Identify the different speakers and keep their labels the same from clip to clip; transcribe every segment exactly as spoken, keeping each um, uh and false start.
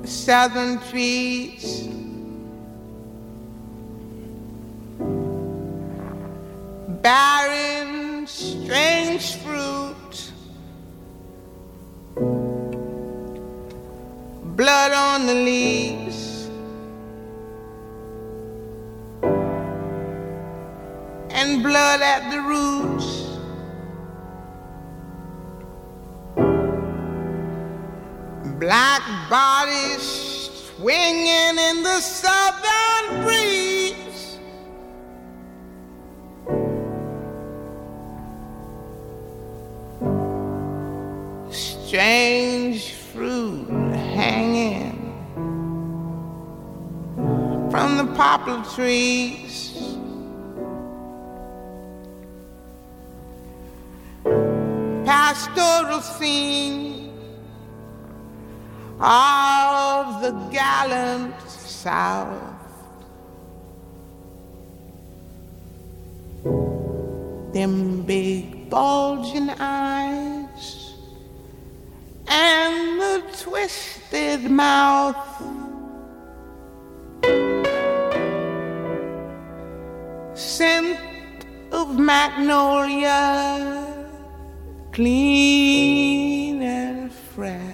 Speaker 1: southern trees, bearing strange fruit, blood on the leaves, and blood at the roots. Black bodies swinging in the southern breeze. Strange fruit hanging from the poplar trees. Pastoral scene of the gallant South. Them big bulging eyes and the twisted mouth. Scent of magnolia, clean and fresh.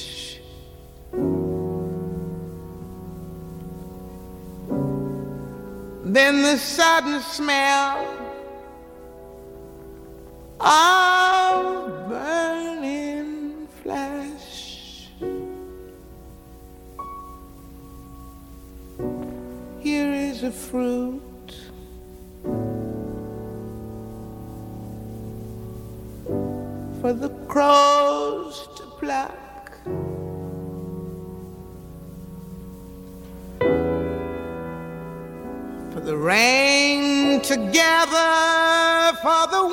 Speaker 1: Then the sudden smell of burning flesh. Here is a fruit for the crows to pluck. For the rain to gather, for the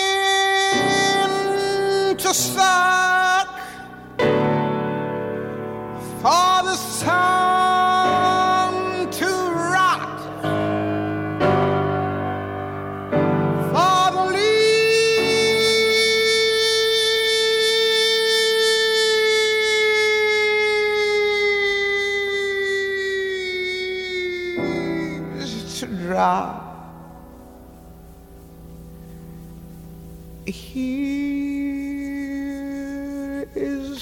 Speaker 1: wind to suck, for the sun to rot, for the leaves to drop. Here is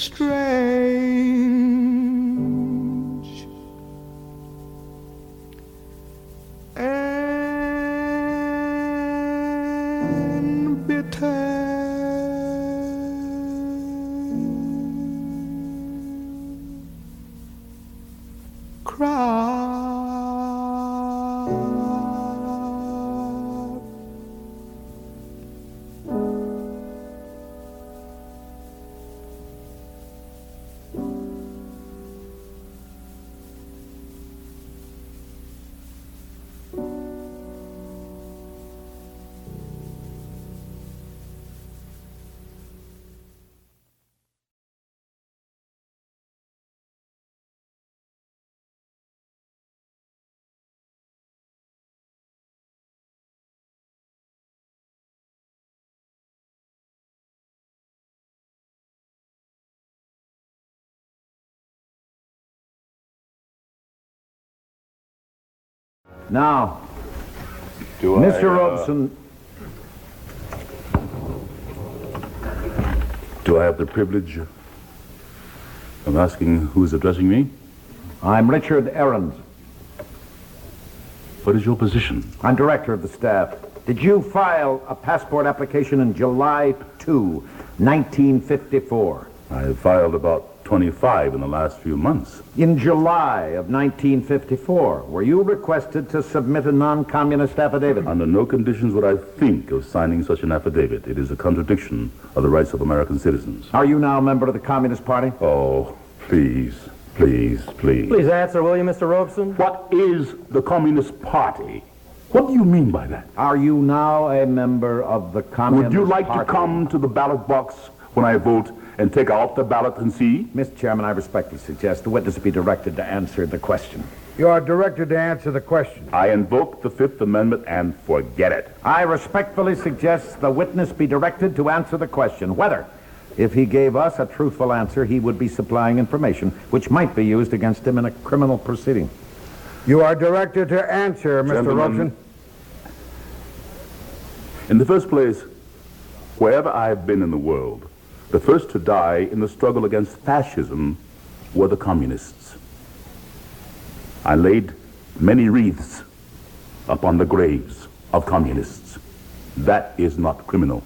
Speaker 1: strange and bitter crop.
Speaker 2: Now,
Speaker 3: Do
Speaker 2: Mister
Speaker 3: I, uh,
Speaker 2: Robeson.
Speaker 3: Do I have the privilege of asking who is addressing me?
Speaker 2: I'm Richard Ahrens.
Speaker 3: What is your position?
Speaker 2: I'm director of the staff. Did you file a passport application in July second, nineteen fifty-four?
Speaker 3: I have filed about twenty-five in the last few months.
Speaker 2: In July of nineteen fifty-four, were you requested to submit a non-communist affidavit?
Speaker 3: Under no conditions would I think of signing such an affidavit. It is a contradiction of the rights of American citizens.
Speaker 2: Are you now a member of the Communist Party?
Speaker 3: Oh, please, please, please.
Speaker 4: Please answer, will you, Mister Robeson?
Speaker 3: What is the Communist Party? What do you mean by that?
Speaker 2: Are you now a member of the Communist
Speaker 3: Would you like
Speaker 2: Party?
Speaker 3: to come to the ballot box when I vote and take out the ballot and see?
Speaker 2: Mister Chairman, I respectfully suggest the witness be directed to answer the question.
Speaker 5: You are directed to answer the question.
Speaker 3: I invoke the Fifth Amendment and forget it.
Speaker 2: I respectfully suggest the witness be directed to answer the question whether If he gave us a truthful answer, he would be supplying information which might be used against him in a criminal proceeding.
Speaker 5: You are directed to answer, Mister
Speaker 3: Gentlemen,
Speaker 5: Robeson.
Speaker 3: In the first place, wherever I have been in the world, the first to die in the struggle against fascism were the communists. I laid many wreaths upon the graves of communists. That is not criminal.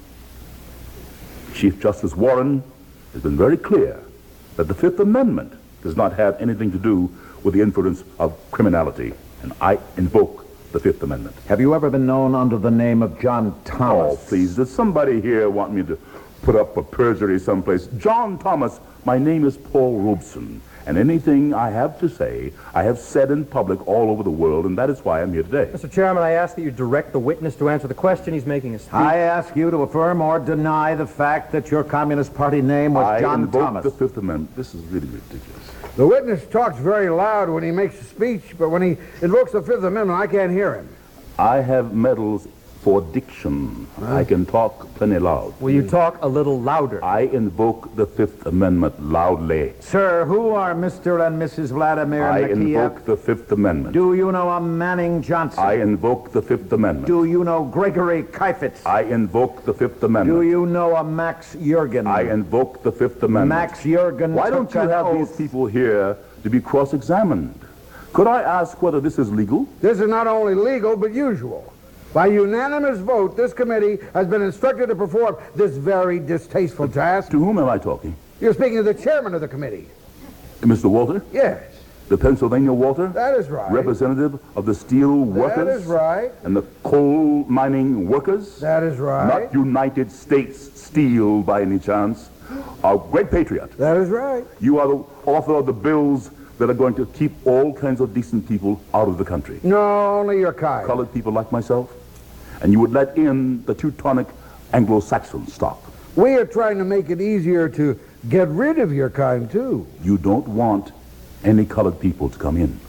Speaker 3: Chief Justice Warren has been very clear that the Fifth Amendment does not have anything to do with the inference of criminality, and I invoke the Fifth Amendment.
Speaker 2: Have you ever been known under the name of John Thomas?
Speaker 3: Oh, please, does somebody here want me to put up a perjury someplace? John Thomas, my name is Paul Robeson, and anything I have to say, I have said in public all over the world, and that is why I'm here today.
Speaker 4: Mister Chairman, I ask that you direct the witness to answer the question. He's making a speech.
Speaker 2: I ask you to affirm or deny the fact that your Communist Party name was
Speaker 3: I
Speaker 2: John
Speaker 3: invoke
Speaker 2: Thomas.
Speaker 3: the Fifth Amendment. This is really ridiculous.
Speaker 5: The witness talks very loud when he makes a speech, but when he invokes the Fifth Amendment, I can't hear him.
Speaker 3: I have medals for diction. Huh? I can talk plenty loud.
Speaker 4: Will you talk a little louder?
Speaker 3: I invoke the Fifth Amendment loudly.
Speaker 2: Sir, who are Mister and Missus Vladimir
Speaker 3: I
Speaker 2: Nakia?
Speaker 3: invoke the Fifth Amendment.
Speaker 2: Do you know a Manning Johnson?
Speaker 3: I invoke the Fifth Amendment.
Speaker 2: Do you know Gregory Kifetz?
Speaker 3: I invoke the Fifth Amendment.
Speaker 2: Do you know a Max Jurgen?
Speaker 3: I invoke the Fifth Amendment.
Speaker 2: Max Jurgen.
Speaker 3: Why don't
Speaker 2: took
Speaker 3: you
Speaker 2: an
Speaker 3: have
Speaker 2: oath.
Speaker 3: these people here to be cross-examined? Could I ask whether this is legal?
Speaker 5: This is not only legal, but usual. By unanimous vote, this committee has been instructed to perform this very distasteful task.
Speaker 3: To whom am I talking?
Speaker 5: You're speaking to the chairman of the committee.
Speaker 3: Mister Walter?
Speaker 5: Yes.
Speaker 3: The Pennsylvania Walter?
Speaker 5: That is right.
Speaker 3: Representative of the steel workers?
Speaker 5: That is right.
Speaker 3: And the coal mining workers?
Speaker 5: That is right.
Speaker 3: Not United States Steel by any chance. A great patriot.
Speaker 5: That is right.
Speaker 3: You are the author of the bills that are going to keep all kinds of decent people out of the country.
Speaker 5: No, only your kind.
Speaker 3: Colored people like myself. And you would let in the Teutonic Anglo-Saxon stock.
Speaker 5: We are trying to make it easier to get rid of your kind, too.
Speaker 3: You don't want any colored people to come in.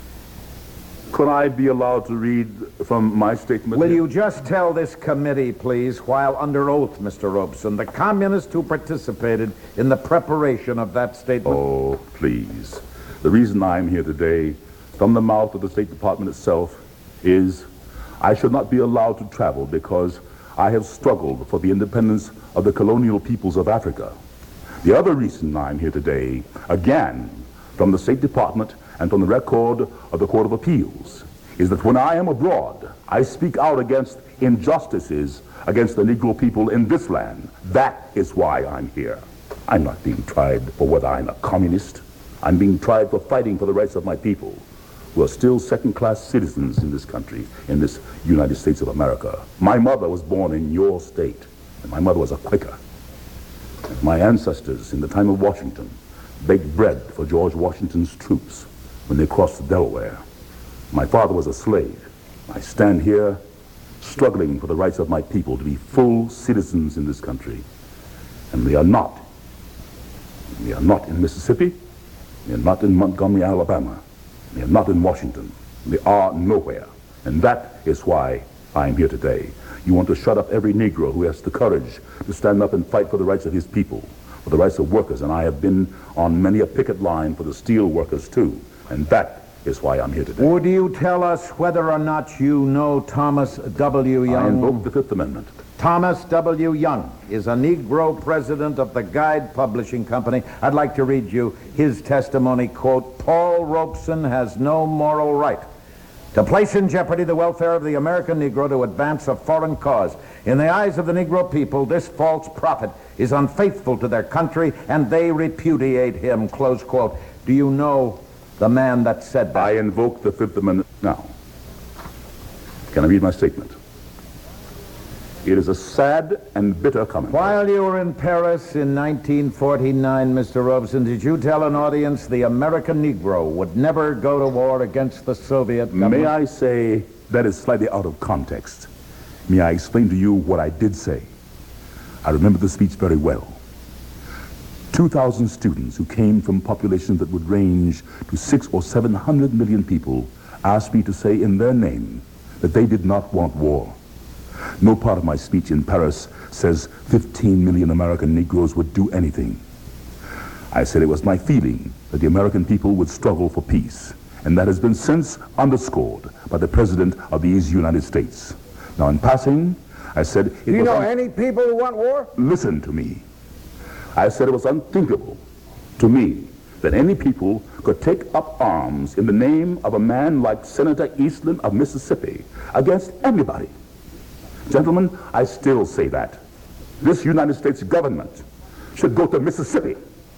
Speaker 3: Could I be allowed to read from my statement?
Speaker 2: Will
Speaker 3: here?
Speaker 2: you just tell this committee, please, while under oath, Mister Robeson, the communists who participated in the preparation of that statement?
Speaker 3: Oh, please. The reason I'm here today, from the mouth of the State Department itself, is I should not be allowed to travel because I have struggled for the independence of the colonial peoples of Africa. The other reason I'm here today, again, from the State Department and from the record of the Court of Appeals, is that when I am abroad, I speak out against injustices against the Negro people in this land. That is why I'm here. I'm not being tried for whether I'm a communist. I'm being tried for fighting for the rights of my people, who are still second-class citizens in this country, in this United States of America. My mother was born in your state, and my mother was a Quaker. And my ancestors, in the time of Washington, baked bread for George Washington's troops when they crossed the Delaware. My father was a slave. I stand here struggling for the rights of my people to be full citizens in this country. And they are not. They are not in Mississippi. They are not in Montgomery, Alabama. They are not in Washington. They are nowhere. And that is why I am here today. You want to shut up every Negro who has the courage to stand up and fight for the rights of his people, for the rights of workers. And I have been on many a picket line for the steel workers, too. And that is why I'm here today.
Speaker 2: Would you tell us whether or not you know Thomas W. Young?
Speaker 3: I invoke the Fifth Amendment.
Speaker 2: Thomas W. Young is a Negro president of the Guide Publishing Company. I'd like to read you his testimony, quote, Paul Robeson has no moral right to place in jeopardy the welfare of the American Negro to advance a foreign cause. In the eyes of the Negro people, this false prophet is unfaithful to their country, and they repudiate him, close quote. Do you know the man that said that?
Speaker 3: I invoke the Fifth Amendment. Now, can I read my statement? It is a sad and bitter comment.
Speaker 2: While you were in Paris in nineteen forty-nine, Mister Robeson, did you tell an audience the American Negro would never go to war against the Soviet government?
Speaker 3: May I say that is slightly out of context? May I explain to you what I did say? I remember the speech very well. two thousand students who came from populations that would range to six or seven hundred million people asked me to say in their name that they did not want war. No part of my speech in Paris says fifteen million American Negroes would do anything. I said it was my feeling that the American people would struggle for peace, and that has been since underscored by the President of these United States. Now, in passing, I said... It
Speaker 5: Do you
Speaker 3: was
Speaker 5: know
Speaker 3: un-
Speaker 5: any people who want war?
Speaker 3: Listen to me. I said it was unthinkable to me that any people could take up arms in the name of a man like Senator Eastland of Mississippi against anybody. Gentlemen, I still say that. This United States government should go to Mississippi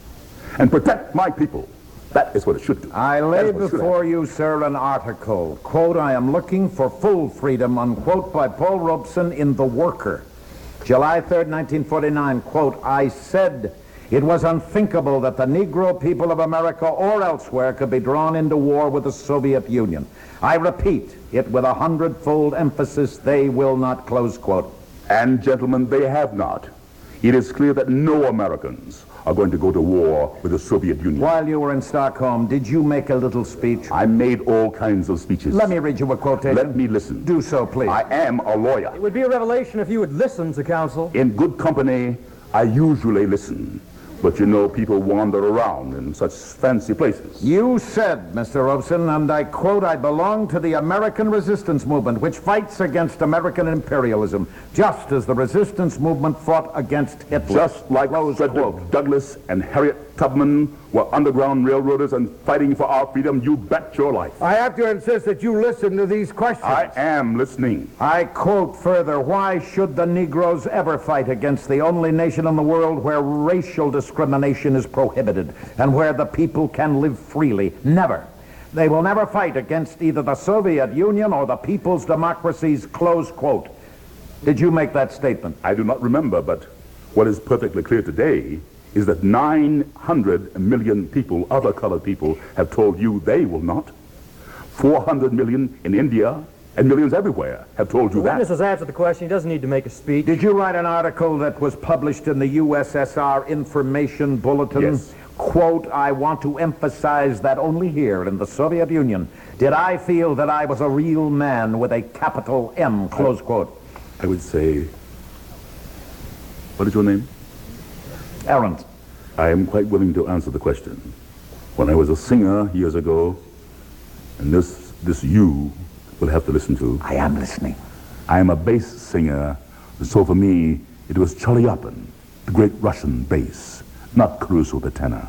Speaker 3: and protect my people. That is what it should do.
Speaker 2: I
Speaker 3: That
Speaker 2: lay
Speaker 3: is what it should
Speaker 2: before
Speaker 3: have.
Speaker 2: you, sir, an article, quote, I am looking for full freedom, unquote, by Paul Robeson in The Worker. July third, nineteen forty-nine, quote, I said it was unthinkable that the Negro people of America or elsewhere could be drawn into war with the Soviet Union. I repeat it with a hundredfold emphasis, they will not, close quote.
Speaker 3: And, gentlemen, they have not. It is clear that no Americans are going to go to war with the Soviet Union.
Speaker 2: While you were in Stockholm, did you make a little speech?
Speaker 3: I made all kinds of speeches.
Speaker 2: Let me read you a quotation.
Speaker 3: Let me listen.
Speaker 2: Do so, please.
Speaker 3: I am a lawyer.
Speaker 4: It would be a revelation if you would listen to counsel.
Speaker 3: In good company, I usually listen. But you know, people wander around in such fancy places.
Speaker 2: You said, Mister Robeson, and I quote, I belong to the American resistance movement, which fights against American imperialism, just as the resistance movement fought against Hitler.
Speaker 3: Just like
Speaker 2: Close
Speaker 3: Frederick
Speaker 2: quote.
Speaker 3: Douglass and Harriet Tubman were underground railroaders and fighting for our freedom, you bet your life.
Speaker 5: I have to insist that you listen to these questions.
Speaker 3: I am listening.
Speaker 2: I quote further, why should the Negroes ever fight against the only nation in the world where racial discrimination is prohibited and where the people can live freely? Never. They will never fight against either the Soviet Union or the people's democracies, close quote. Did you make that statement?
Speaker 3: I do not remember, but what is perfectly clear today is that nine hundred million people, other colored people, have told you they will not. four hundred million in India and millions everywhere have told you
Speaker 4: The
Speaker 3: that.
Speaker 4: witness has answered the question. He doesn't need to make a speech.
Speaker 2: Did you write an article that was published in the U S S R Information Bulletin?
Speaker 3: Yes.
Speaker 2: Quote, I want to emphasize that only here in the Soviet Union did I feel that I was a real man with a capital M, close quote.
Speaker 3: I would say, what is your name?
Speaker 2: Arendt.
Speaker 3: I am quite willing to answer the question. When I was a singer years ago, and this, this you will have to listen to,
Speaker 2: I am listening.
Speaker 3: I am a bass singer, so for me, it was Chaliapin, the great Russian bass, not Caruso the tenor.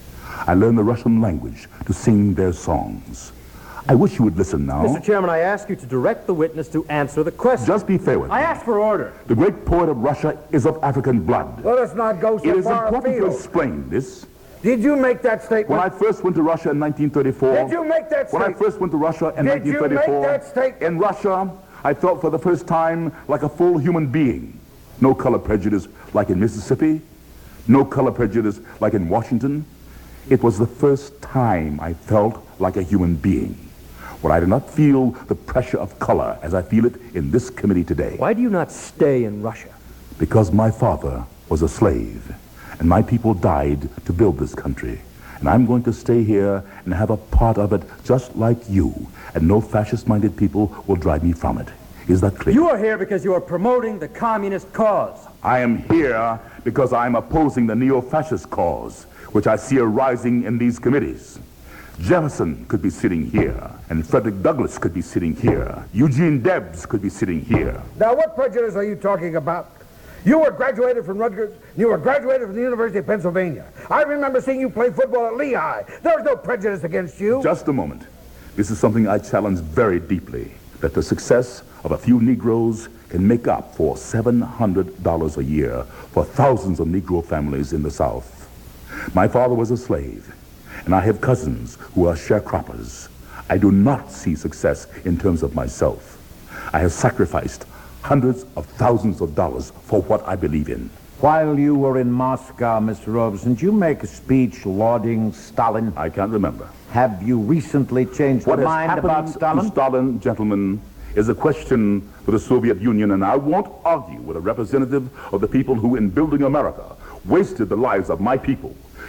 Speaker 3: I learned the Russian language to sing their songs. I wish you would listen now.
Speaker 4: Mister Chairman, I ask you to direct the witness to answer the question.
Speaker 3: Just be fair with me.
Speaker 4: I asked for order.
Speaker 3: The great poet of Russia is of African blood.
Speaker 5: Let us not go so
Speaker 3: It is
Speaker 5: far
Speaker 3: important to
Speaker 5: afield.
Speaker 3: explain this.
Speaker 5: Did you make that statement?
Speaker 3: When I first went to Russia in nineteen thirty-four...
Speaker 5: Did you make that
Speaker 3: When I
Speaker 5: statement?
Speaker 3: first went to Russia in
Speaker 5: Did
Speaker 3: nineteen
Speaker 5: you make
Speaker 3: thirty-four...
Speaker 5: that statement?
Speaker 3: In Russia, I felt for the first time like a full human being. No color prejudice like in Mississippi. No color prejudice like in Washington. It was the first time I felt like a human being, where I did not feel the pressure of color as I feel it in this committee today.
Speaker 4: Why do you not stay in Russia?
Speaker 3: Because my father was a slave, and my people died to build this country. And I'm going to stay here and have a part of it just like you, and no fascist-minded people will drive me from it. Is that clear?
Speaker 4: You are here because you are promoting the communist cause.
Speaker 3: I am here because I'm opposing the neo-fascist cause, which I see arising in these committees. Jefferson could be sitting here, and Frederick Douglass could be sitting here. Eugene Debs could be sitting here.
Speaker 5: Now, what prejudice are you talking about? You were graduated from Rutgers. You were graduated from the University of Pennsylvania. I remember seeing you play football at Lehigh. There was no prejudice against you.
Speaker 3: Just a moment. This is something I challenge very deeply, that the success of a few Negroes can make up for seven hundred dollars a year for thousands of Negro families in the South. My father was a slave, and I have cousins who are sharecroppers. I do not see success in terms of myself. I have sacrificed hundreds of thousands of dollars for what I believe in.
Speaker 2: While you were in Moscow, Mister Robeson, did you make a speech lauding Stalin?
Speaker 3: I can't remember.
Speaker 2: Have you recently changed
Speaker 3: What
Speaker 2: your
Speaker 3: has
Speaker 2: mind
Speaker 3: happened
Speaker 2: about
Speaker 3: to
Speaker 2: Stalin?
Speaker 3: Stalin, gentlemen, is a question for the Soviet Union, and I won't argue with a representative of the people who, in building America, wasted the lives of my people.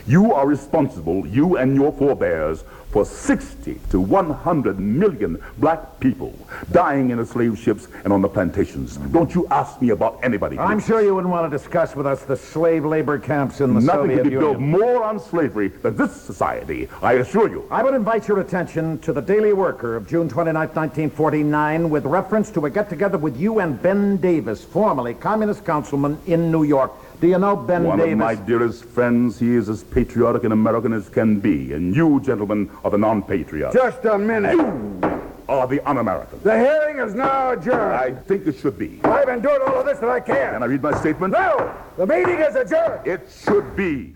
Speaker 3: You are responsible, you and your forebears, for sixty to one hundred million black people dying in the slave ships and on the plantations. Don't you ask me about anybody.
Speaker 2: I'm
Speaker 3: please.
Speaker 2: sure you wouldn't want to discuss with us the slave labor camps in the
Speaker 3: Nothing
Speaker 2: Soviet
Speaker 3: could be
Speaker 2: Union.
Speaker 3: built more on slavery than this society, I assure you.
Speaker 2: I would invite your attention to the Daily Worker of June twenty-ninth, nineteen forty-nine, with reference to a get-together with you and Ben Davis, formerly communist councilman in New York. Do you know Ben
Speaker 3: One
Speaker 2: Davis?
Speaker 3: of my dearest friends. He is as patriotic an American as can be, and you, gentlemen, are the non-patriots.
Speaker 5: Just a minute.
Speaker 3: You are the un-American.
Speaker 5: The hearing is now adjourned.
Speaker 3: I think it should be.
Speaker 5: I've endured all of this that I can.
Speaker 3: Can I read my statement?
Speaker 5: No! The meeting is adjourned.
Speaker 3: It should be.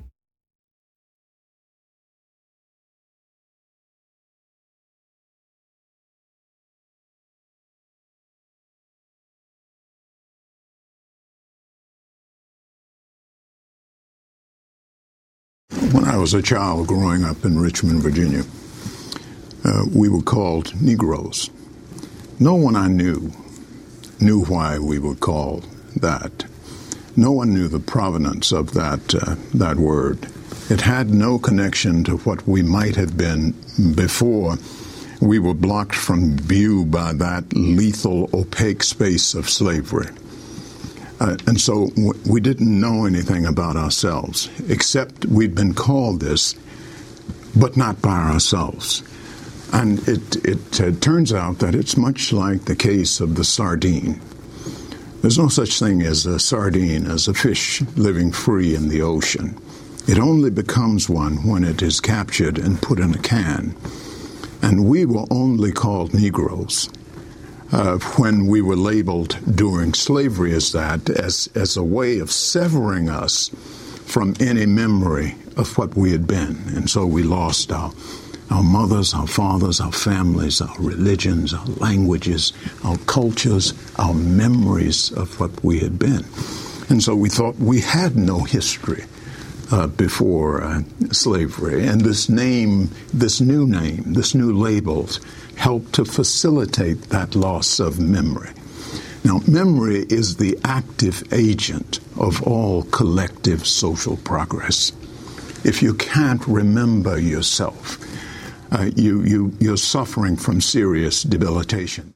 Speaker 6: When I was a child growing up in Richmond, Virginia, uh, we were called Negroes. No one I knew knew why we were called that. No one knew the provenance of that uh, that word. It had no connection to what we might have been before we were blocked from view by that lethal, opaque space of slavery. Uh, and so w- we didn't know anything about ourselves, except we'd been called this, but not by ourselves. And it, it uh, turns out that it's much like the case of the sardine. There's no such thing as a sardine, as a fish living free in the ocean. It only becomes one when it is captured and put in a can. And we were only called Negroes Uh, when we were labeled during slavery as that, as, as a way of severing us from any memory of what we had been. And so we lost our, our mothers, our fathers, our families, our religions, our languages, our cultures, our memories of what we had been. And so we thought we had no history uh, before uh, slavery. And this name, this new name, this new label, help to facilitate that loss of memory. Now, memory is the active agent of all collective social progress. If you can't remember yourself, uh, you, you, you're suffering from serious debilitation.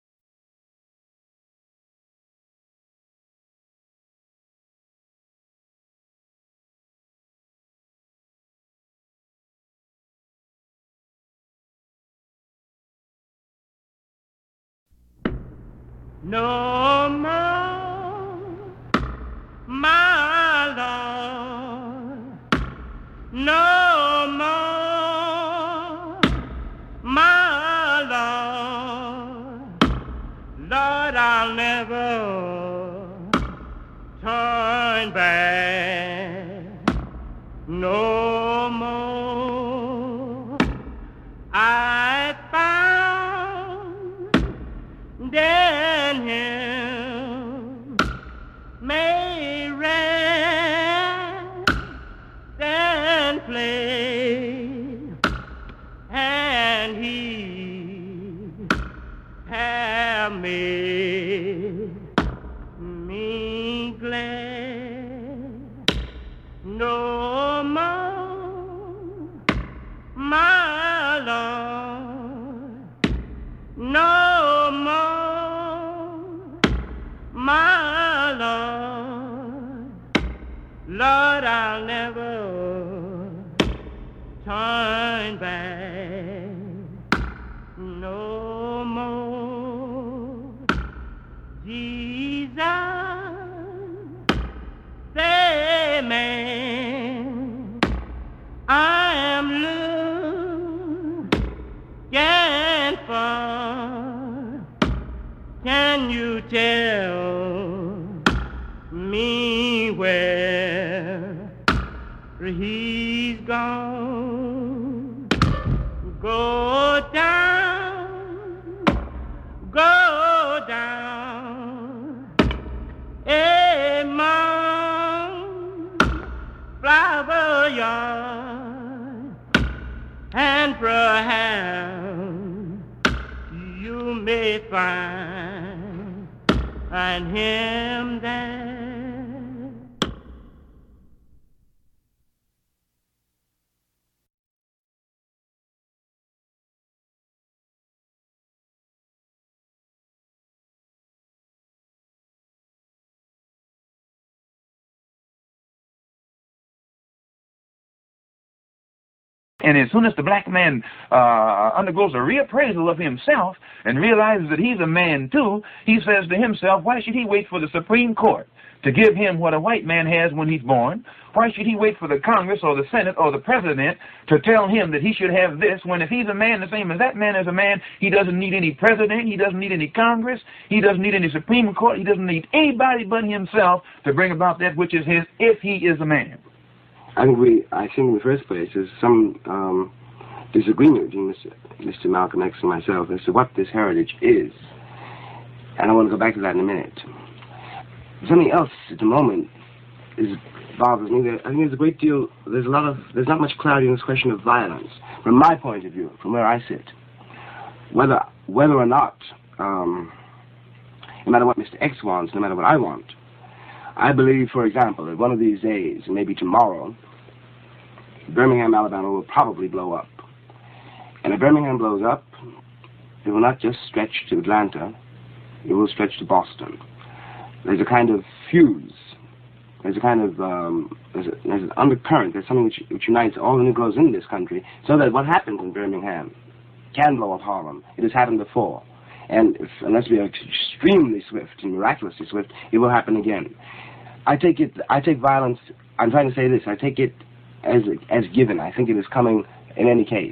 Speaker 7: No more, my Lord, no more, my Lord, Lord, I'll never turn back, no more. I found in him may rest and play, and he have made me glad. No more, my Lord, no more, my Lord, Lord, I'll never turn back, no more. Jesus, say, man, I am looking for. Can you tell me where he's gone? Go down, go down among flower yard, and perhaps you may find and him there.
Speaker 8: And as soon as the black man uh, undergoes a reappraisal of himself and realizes that he's a man too, he says to himself, why should he wait for the Supreme Court to give him what a white man has when he's born? Why should he wait for the Congress or the Senate or the President to tell him that he should have this, when if he's a man the same as that man is a man, he doesn't need any president, he doesn't need any Congress, he doesn't need any Supreme Court, he doesn't need anybody but himself to bring about that which is his if he is a man.
Speaker 9: I think we, I think in the first place, there's some um, disagreement between Mister Mister Malcolm X and myself as to what this heritage is. And I want to go back to that in a minute. Something else at the moment is bothers me. There, I think there's a great deal, there's a lot of, there's not much clarity in this question of violence. From my point of view, from where I sit, whether, whether or not, um, no matter what Mister X wants, no matter what I want, I believe, for example, that one of these days, maybe tomorrow, Birmingham, Alabama will probably blow up. And if Birmingham blows up, it will not just stretch to Atlanta, it will stretch to Boston. There's a kind of fuse, there's a kind of, um, there's, a, there's an undercurrent, there's something which, which unites all the Negroes in this country, so that what happens in Birmingham can blow up Harlem. It has happened before. And if, unless we are extremely swift and miraculously swift, it will happen again. I take it, I take violence, I'm trying to say this, I take it as, as given. I think it is coming in any case.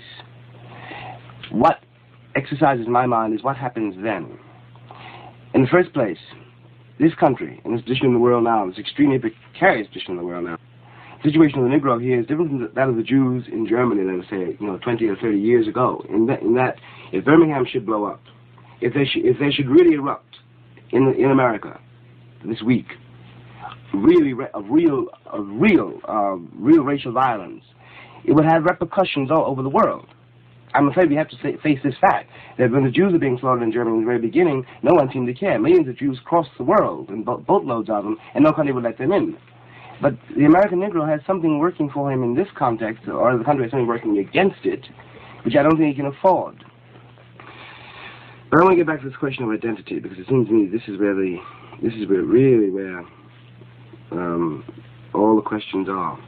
Speaker 9: What exercises my mind is what happens then. In the first place, this country, and this position in the world now, this extremely precarious position in the world now, the situation of the Negro here is different from that of the Jews in Germany, let us say, you know, twenty or thirty years ago. In that, in that if Birmingham should blow up, if they, sh if they should really erupt in, in America this week, really a real, a real, uh, real racial violence, it would have repercussions all over the world. I'm afraid we have to say, face this fact, that when the Jews were being slaughtered in Germany in the very beginning, no one seemed to care. Millions of Jews crossed the world, and bo boatloads of them, and no country would let them in. But the American Negro has something working for him in this context, or the country has something working against it, which I don't think he can afford. But I want to get back to this question of identity, because it seems to me this is where the, this is where really where um, all the questions are.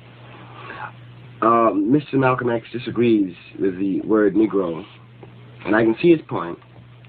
Speaker 9: Uh, Mister Malcolm X disagrees with the word Negro, and I can see his point.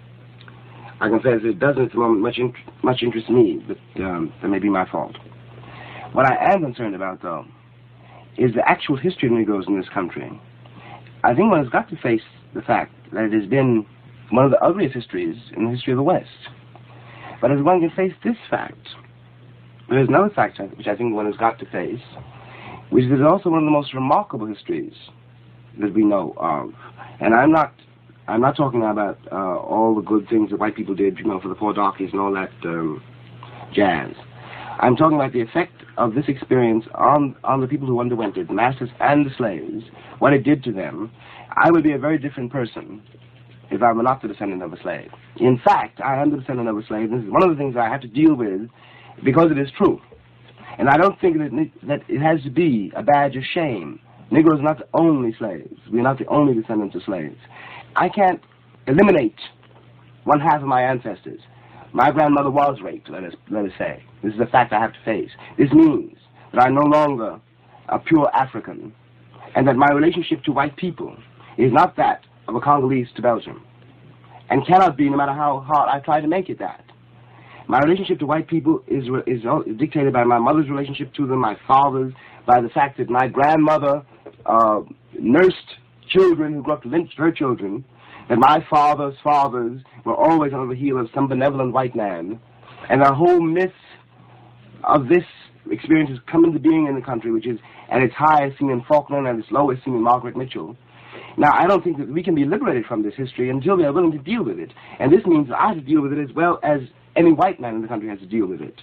Speaker 9: I confess it doesn't at the moment much, int much interest me, but um, that may be my fault. What I am concerned about, though, is the actual history of Negroes in this country. I think one has got to face the fact that it has been one of the ugliest histories in the history of the West. But as one can face this fact, there is another fact which I think one has got to face, which is also one of the most remarkable histories that we know of. And I'm not, I'm not talking about uh, all the good things that white people did, you know, for the poor darkies and all that um, jazz. I'm talking about the effect of this experience on, on the people who underwent it, the masters and the slaves, what it did to them. I would be a very different person if I were not the descendant of a slave. In fact, I am the descendant of a slave. This is one of the things I have to deal with because it is true. And I don't think that it, that it has to be a badge of shame. Negroes are not the only slaves. We're not the only descendants of slaves. I can't eliminate one half of my ancestors. My grandmother was raped, let us, let us say. This is a fact I have to face. This means that I'm no longer a pure African, and that my relationship to white people is not that of a Congolese to Belgium, and cannot be, no matter how hard I try to make it that. My relationship to white people is, is dictated by my mother's relationship to them, my father's, by the fact that my grandmother uh, nursed children who grew up to lynch her children, that my father's fathers were always under the heel of some benevolent white man, and the whole myth of this experience has come into being in the country, which is at its highest seen in Faulkner and at its lowest seen in Margaret Mitchell. Now, I don't think that we can be liberated from this history until we are willing to deal with it. And this means that I have to deal with it as well as any white man in the country has to deal with it.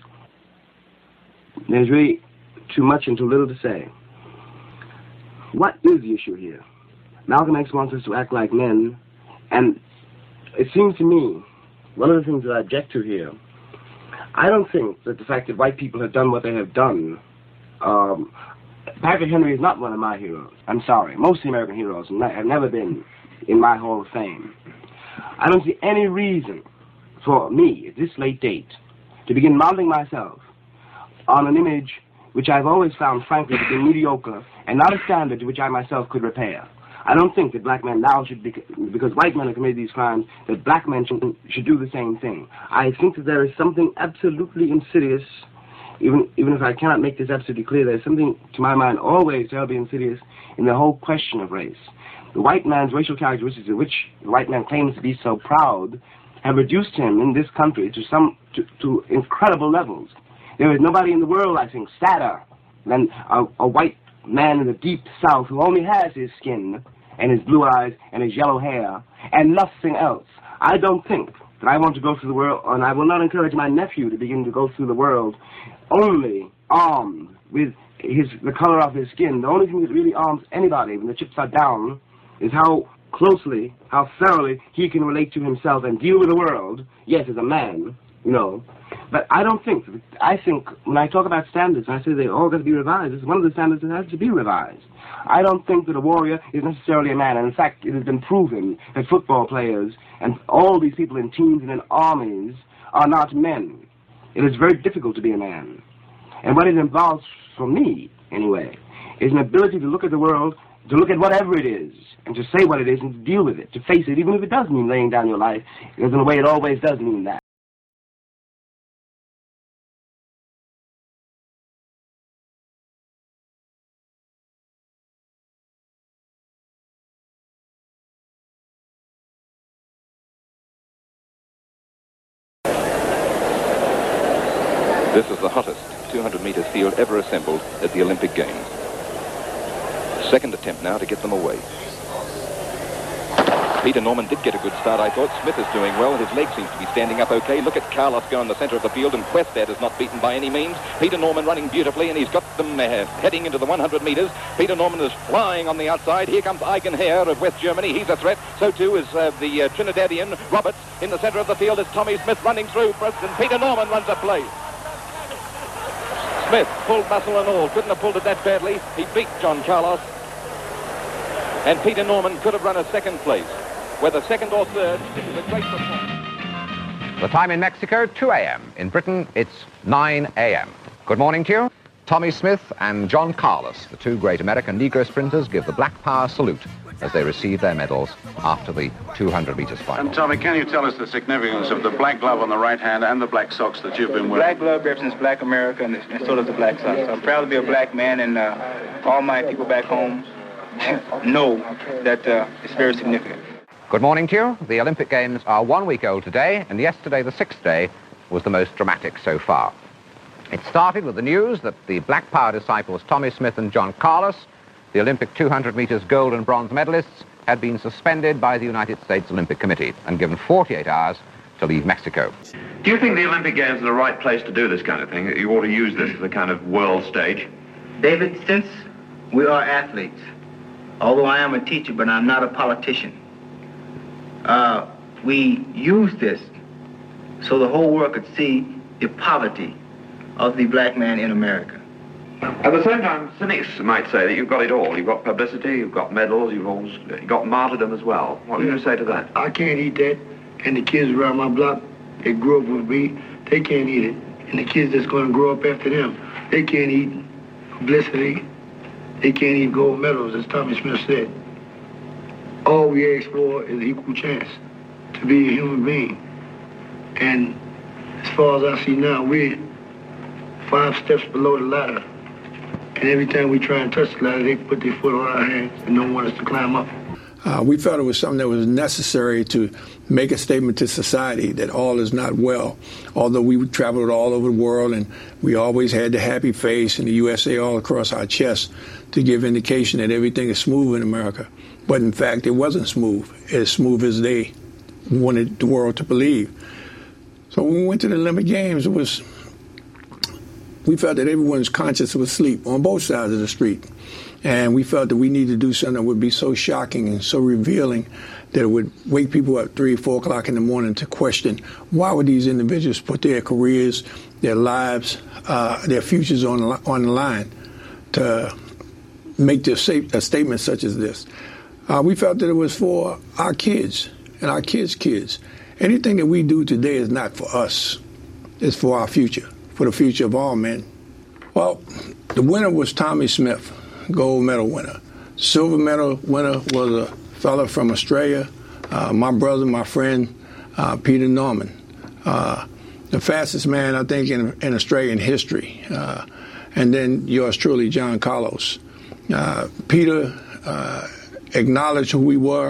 Speaker 9: There's really too much and too little to say. What is the issue here? Malcolm X wants us to act like men, and it seems to me, one of the things that I object to here, I don't think that the fact that white people have done what they have done, um, Patrick Henry is not one of my heroes. I'm sorry. Most of the American heroes have never been in my Hall of Fame. I don't see any reason for me, at this late date, to begin modeling myself on an image which I've always found, frankly, to be mediocre and not a standard to which I myself could repair. I don't think that black men now should be, because white men have committed these crimes, that black men should, should do the same thing. I think that there is something absolutely insidious, even even if I cannot make this absolutely clear, there's something, to my mind, always terribly insidious in the whole question of race. The white man's racial characteristics, of which the white man claims to be so proud, have reduced him in this country to some to, to incredible levels. There is nobody in the world, I think, sadder than a, a white man in the deep South who only has his skin and his blue eyes and his yellow hair and nothing else. I don't think that I want to go through the world, and I will not encourage my nephew to begin to go through the world only armed with his the color of his skin. The only thing that really arms anybody when the chips are down is how closely, how thoroughly he can relate to himself and deal with the world, yes, as a man, you know. But I don't think, I think when I talk about standards, and I say they all got to be revised, it's one of the standards that has to be revised. I don't think that a warrior is necessarily a man, and in fact, it has been proven that football players and all these people in teams and in armies are not men. It is very difficult to be a man. And what it involves, for me, anyway, is an ability to look at the world, to look at whatever it is, and to say what it is, and to deal with it, to face it, even if it does mean laying down your life, because in a way it always does mean that.
Speaker 10: This is the hottest two hundred meter field ever assembled at the Olympic Games. Second attempt now to get them away. Peter Norman did get a good start, I thought. Smith is doing well. His leg seems to be standing up okay. Look at Carlos go in the center of the field, and Questad is not beaten by any means. Peter Norman running beautifully, and he's got them uh, heading into the one hundred meters. Peter Norman is flying on the outside. Here comes Eigen Herr of West Germany. He's a threat. So too is uh, the uh, Trinidadian Roberts. In the center of the field is Tommy Smith running through. And Peter Norman runs a place. Smith pulled muscle and all. Couldn't have pulled it that badly. He beat John Carlos. And Peter Norman could have run a second place. Whether second or third, it was a great performance.
Speaker 11: The time in Mexico, two a m In Britain, it's nine a m Good morning to you. Tommy Smith and John Carlos, the two great American Negro sprinters, give the Black Power salute as they receive their medals after the two hundred meters final.
Speaker 12: And Tommy, can you tell us the significance of the black glove on the right hand and the black socks that you've been wearing?
Speaker 13: Black glove represents black America, and, and so does the black socks. I'm proud to be a black man, and uh, all my people back home know that uh, it's very significant.
Speaker 11: Good morning to you. The Olympic Games are one week old today, and yesterday, the sixth day, was the most dramatic so far. It started with the news that the Black Power disciples Tommy Smith and John Carlos, the Olympic two hundred meters gold and bronze medalists, had been suspended by the United States Olympic Committee and given forty-eight hours to leave Mexico.
Speaker 14: Do you think the Olympic Games are the right place to do this kind of thing? You ought to use this as a kind of world stage?
Speaker 13: David, since we are athletes, although I am a teacher, but I'm not a politician, uh, we use this so the whole world could see the poverty of the black man in America.
Speaker 14: At the same time, cynics might say that you've got it all. You've got publicity, you've got medals, you've always you've got martyrdom as well. What do you say to that?
Speaker 15: I can't eat that, and the kids around my block, they grew up with me, they can't eat it. And the kids that's going to grow up after them, they can't eat publicity, they can't eat gold medals, as Tommy Smith said. All we ask for is equal chance to be a human being. And as far as I see now, we're five steps below the ladder. And every time we try and touch the ladder, they put their foot on our hands and don't want us to climb up.
Speaker 6: Uh, we felt it was something that was necessary to make a statement to society that all is not well. Although we traveled all over the world and we always had the happy face and the U S A all across our chest to give indication that everything is smooth in America. But in fact, it wasn't smooth, as smooth as they wanted the world to believe. So when we went to the Olympic Games, it was, we felt that everyone's conscience was asleep on both sides of the street. And we felt that we needed to do something that would be so shocking and so revealing that it would wake people up three, four o'clock in the morning to question, why would these individuals put their careers, their lives, uh, their futures on, on the line to make this safe, a statement such as this? Uh, we felt that it was for our kids and our kids' kids. Anything that we do today is not for us. It's for our future, for the future of all men. Well, the winner was Tommy Smith, gold medal winner.
Speaker 16: Silver medal winner was a fellow from Australia, uh, my brother, my friend, uh, Peter Norman. Uh, the fastest man, I think, in, in Australian history. Uh, and then yours truly, John Carlos. Uh, Peter uh, acknowledged who we were.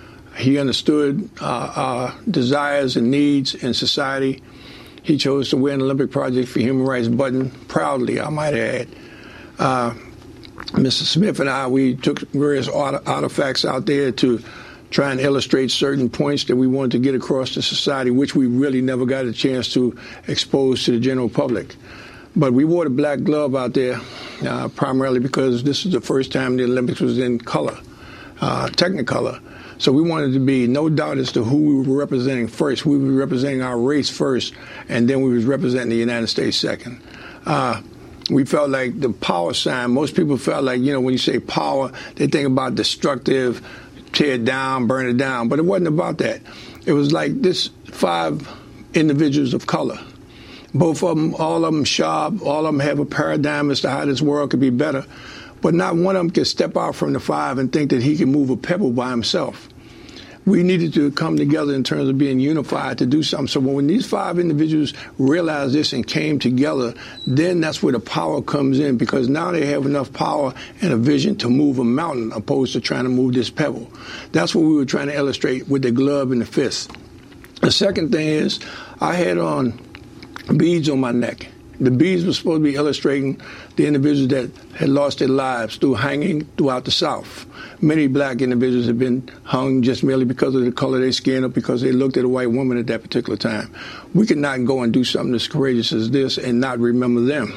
Speaker 16: He understood uh, our desires and needs in society. He chose to wear an Olympic Project for Human Rights button, proudly, I might add. Uh, Mister Smith and I, we took various art- artifacts out there to try and illustrate certain points that we wanted to get across to society, which we really never got a chance to expose to the general public. But we wore the black glove out there uh, primarily because this is the first time the Olympics was in color, uh, Technicolor. So we wanted to be no doubt as to who we were representing first. We were representing our race first, and then we was representing the United States second. Uh, we felt like the power sign, most people felt like, you know, when you say power, they think about destructive, tear it down, burn it down. But it wasn't about that. It was like this five individuals of color. Both of them, all of them sharp, all of them have a paradigm as to how this world could be better. But not one of them can step out from the five and think that he can move a pebble by himself. We needed to come together in terms of being unified to do something. So when these five individuals realized this and came together, then that's where the power comes in, because now they have enough power and a vision to move a mountain opposed to trying to move this pebble. That's what we were trying to illustrate with the glove and the fist. The second thing is I had on beads on my neck. The beads were supposed to be illustrating the individuals that had lost their lives through hanging throughout the South. Many black individuals have been hung just merely because of the color of their skin or because they looked at a white woman at that particular time. We could not go and do something as courageous as this and not remember them.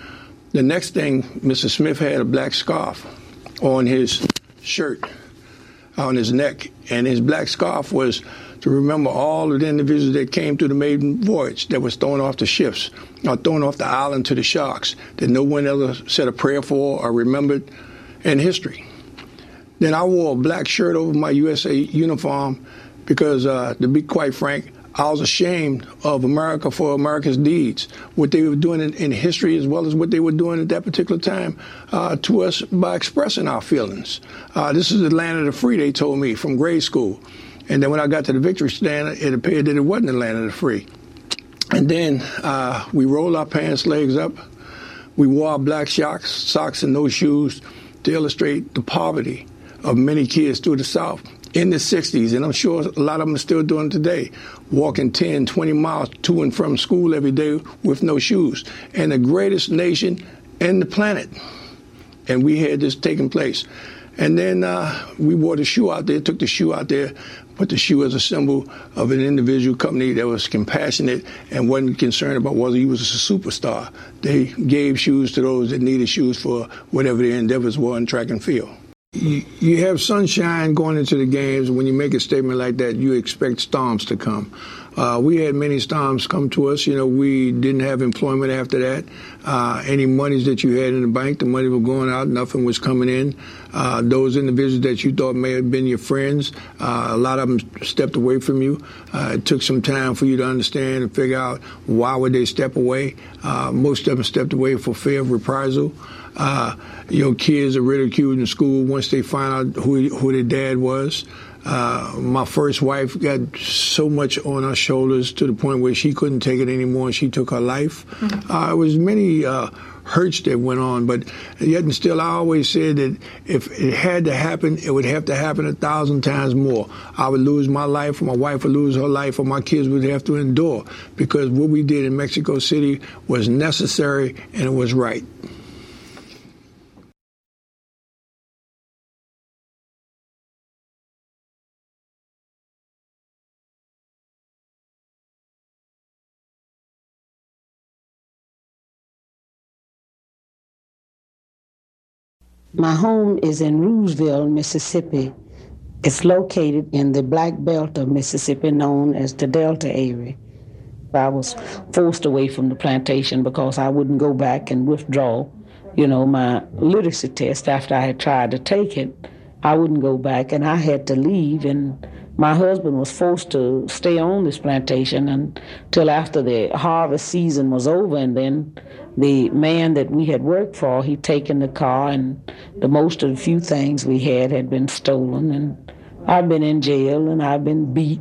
Speaker 16: The next thing, Mister Smith had a black scarf on his shirt, on his neck, and his black scarf was to remember all of the individuals that came through the maiden voyage that was thrown off the ships or thrown off the island to the sharks that no one ever said a prayer for or remembered in history. Then I wore a black shirt over my U S A uniform because, uh, to be quite frank, I was ashamed of America for America's deeds, what they were doing in, in history as well as what they were doing at that particular time uh, to us by expressing our feelings. Uh, this is the land of the free, they told me, from grade school. And then when I got to the victory stand, it appeared that it wasn't the land of the free. And then uh, we rolled our pants legs up. We wore our black socks, socks and no shoes to illustrate the poverty of many kids through the South in the sixties. And I'm sure a lot of them are still doing it today, walking ten, twenty miles to and from school every day with no shoes. And the greatest nation in the planet. And we had this taking place. And then uh, we wore the shoe out there, took the shoe out there, put the shoe as a symbol of an individual company that was compassionate and wasn't concerned about whether he was a superstar. They gave shoes to those that needed shoes for whatever their endeavors were in track and field. You, you have sunshine going into the games. When you make a statement like that, you expect storms to come. Uh, we had many storms come to us. You know, we didn't have employment after that. Uh, any monies that you had in the bank, the money was going out, nothing was coming in. Uh, those individuals that you thought may have been your friends, uh, a lot of them stepped away from you. Uh, it took some time for you to understand and figure out why would they step away. Uh, most of them stepped away for fear of reprisal. Uh, you know, kids are ridiculed in school once they find out who, who their dad was. Uh, my first wife got so much on her shoulders to the point where she couldn't take it anymore and she took her life. Mm-hmm. Uh, it was many uh, hurts that went on, but yet and still I always said that if it had to happen, it would have to happen a thousand times more. I would lose my life, or my wife would lose her life, or my kids would have to endure, because what we did in Mexico City was necessary and it was right.
Speaker 17: My home is in Roosevelt, Mississippi. It's located in the black belt of Mississippi known as the Delta area. I was forced away from the plantation because I wouldn't go back and withdraw, you know, my literacy test after I had tried to take it. I wouldn't go back, and I had to leave, and my husband was forced to stay on this plantation until after the harvest season was over, and then the man that we had worked for, he'd taken the car, and the most of the few things we had had been stolen, and I've been in jail, and I've been beat.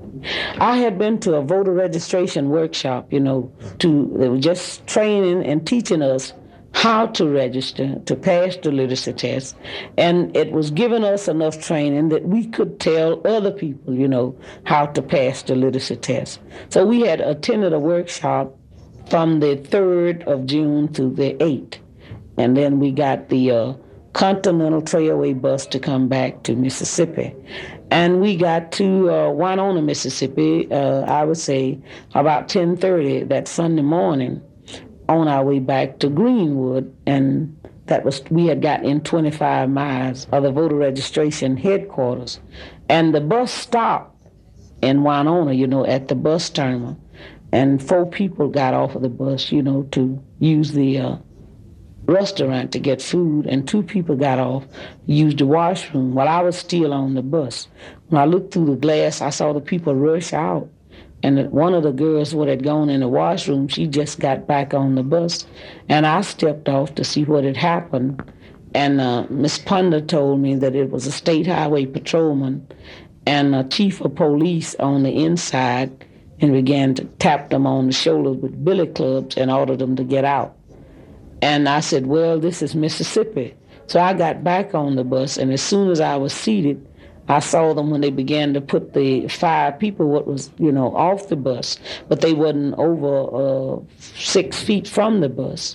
Speaker 17: I had been to a voter registration workshop, you know, to they were just training and teaching us how to register, to pass the literacy test, and it was giving us enough training that we could tell other people, you know, how to pass the literacy test. So we had attended a workshop from the third of June to the eighth, and then we got the uh, Continental Trailway bus to come back to Mississippi. And we got to uh, Winona, Mississippi, uh, I would say about ten thirty that Sunday morning, on our way back to Greenwood, and that was, we had got in twenty-five miles of the voter registration headquarters. And the bus stopped in Winona, you know, at the bus terminal, and four people got off of the bus, you know, to use the uh, restaurant to get food, and two people got off, used the washroom while I was still on the bus. When I looked through the glass, I saw the people rush out, and one of the girls what had gone in the washroom, she just got back on the bus, and I stepped off to see what had happened, and uh, Miss Ponder told me that it was a state highway patrolman and a chief of police on the inside, and began to tap them on the shoulders with billy clubs and order them to get out. And I said, well, this is Mississippi. So I got back on the bus, and as soon as I was seated, I saw them when they began to put the five people what was, you know, off the bus, but they wasn't over uh, six feet from the bus,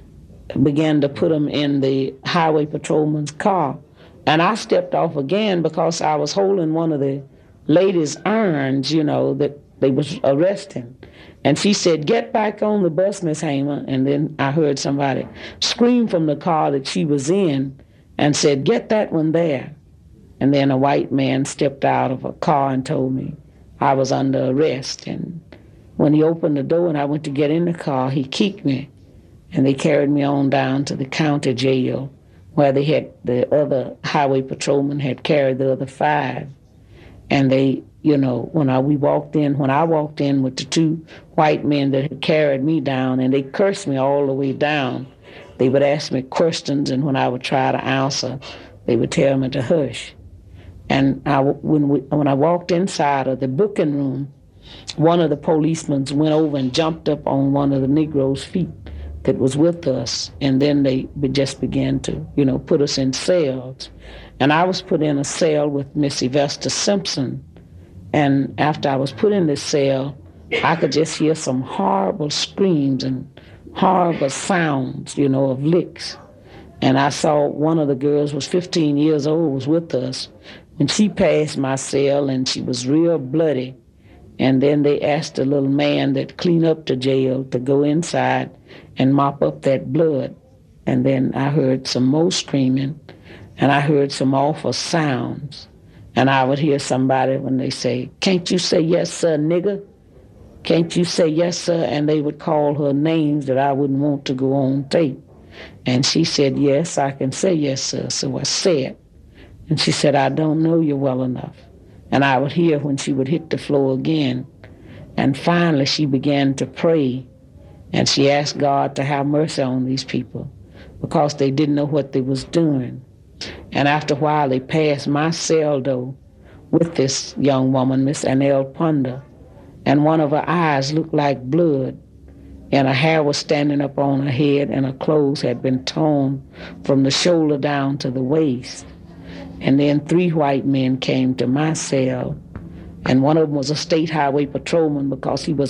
Speaker 17: began to put them in the highway patrolman's car. And I stepped off again because I was holding one of the ladies' irons, you know, that they was arresting. And she said, get back on the bus, Miss Hamer. And then I heard somebody scream from the car that she was in and said, get that one there. And then a white man stepped out of a car and told me I was under arrest. And when he opened the door and I went to get in the car, he kicked me. And they carried me on down to the county jail where they had, the other highway patrolman had carried the other five. And they, you know, when I, we walked in, when I walked in with the two white men that had carried me down, and they cursed me all the way down. They would ask me questions, and when I would try to answer, they would tell me to hush. And I, when, we, when I walked inside of the booking room, one of the policemen went over and jumped up on one of the Negroes' feet that was with us, and then they just began to, you know, put us in cells. And I was put in a cell with Miss Evesta Simpson, and after I was put in this cell, I could just hear some horrible screams and horrible sounds, you know, of licks. And I saw one of the girls was fifteen years old, was with us, and she passed my cell, and she was real bloody. And then they asked the little man that cleaned up the jail to go inside and mop up that blood. And then I heard some more screaming, and I heard some awful sounds. And I would hear somebody when they say, can't you say yes, sir, nigger? Can't you say yes, sir? And they would call her names that I wouldn't want to go on tape. And she said, yes, I can say yes, sir. So I said. And she said, I don't know you well enough. And I would hear when she would hit the floor again. And finally she began to pray. And she asked God to have mercy on these people because they didn't know what they was doing. And after a while, they passed my cell door with this young woman, Miss Annelle Ponder, and one of her eyes looked like blood, and her hair was standing up on her head, and her clothes had been torn from the shoulder down to the waist. And then three white men came to my cell, and one of them was a state highway patrolman because he was